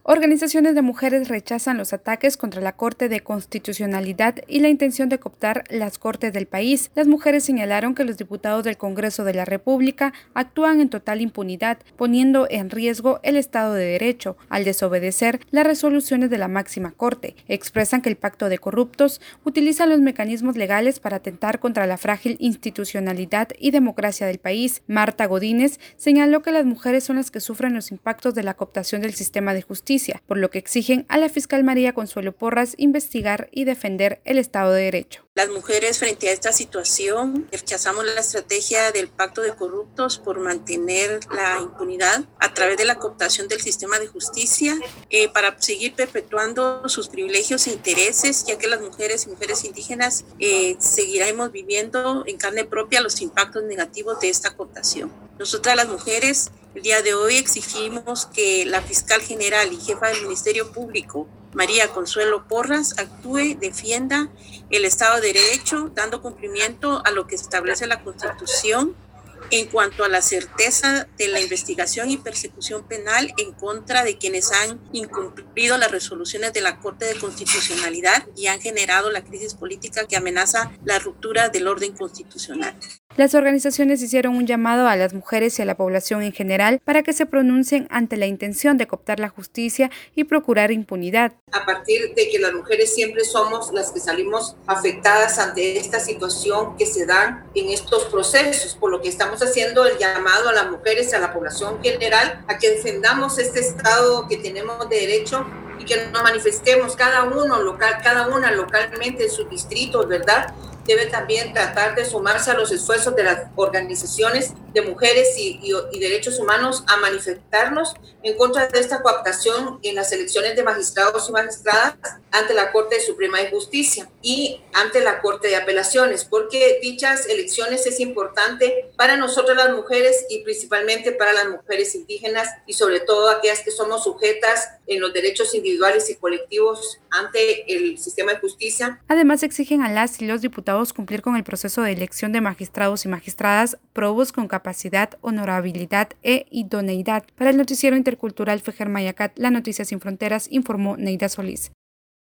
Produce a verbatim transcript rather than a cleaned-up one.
Organizaciones de mujeres rechazan los ataques contra la Corte de Constitucionalidad y la intención de cooptar las cortes del país. Las mujeres señalaron que los diputados del Congreso de la República actúan en total impunidad, poniendo en riesgo el Estado de Derecho al desobedecer las resoluciones de la máxima Corte. Expresan que el pacto de corruptos utiliza los mecanismos legales para atentar contra la frágil institucionalidad y democracia del país. Marta Godínez señaló que las mujeres son las que sufren los impactos de la cooptación del sistema de justicia, por lo que exigen a la fiscal María Consuelo Porras investigar y defender el Estado de Derecho. Las mujeres frente a esta situación rechazamos la estrategia del pacto de corruptos por mantener la impunidad a través de la cooptación del sistema de justicia eh, para seguir perpetuando sus privilegios e intereses, ya que las mujeres y mujeres indígenas eh, seguiremos viviendo en carne propia los impactos negativos de esta cooptación. Nosotras las mujeres el día de hoy exigimos que la fiscal general y jefa del Ministerio Público, María Consuelo Porras, actúe, defienda el Estado de Derecho, dando cumplimiento a lo que establece la Constitución en cuanto a la certeza de la investigación y persecución penal en contra de quienes han incumplido las resoluciones de la Corte de Constitucionalidad y han generado la crisis política que amenaza la ruptura del orden constitucional. Las organizaciones hicieron un llamado a las mujeres y a la población en general para que se pronuncien ante la intención de cooptar la justicia y procurar impunidad. A partir de que las mujeres siempre somos las que salimos afectadas ante esta situación que se da en estos procesos, por lo que estamos haciendo el llamado a las mujeres y a la población general a que defendamos este Estado que tenemos de derecho y que nos manifestemos cada uno local, cada una localmente en sus distritos, ¿verdad? Debe también tratar de sumarse a los esfuerzos de las organizaciones de mujeres y, y, y derechos humanos a manifestarnos en contra de esta cooptación en las elecciones de magistrados y magistradas ante la Corte Suprema de Justicia y ante la Corte de Apelaciones, porque dichas elecciones es importante para nosotras las mujeres y principalmente para las mujeres indígenas y sobre todo aquellas que somos sujetas en los derechos individuales y colectivos ante el sistema de justicia. Además, exigen a las y los diputados cumplir con el proceso de elección de magistrados y magistradas probos con capacidad, honorabilidad e idoneidad. Para el noticiero intercultural Fejer Mayacat, La Noticia Sin Fronteras, informó Neida Solís.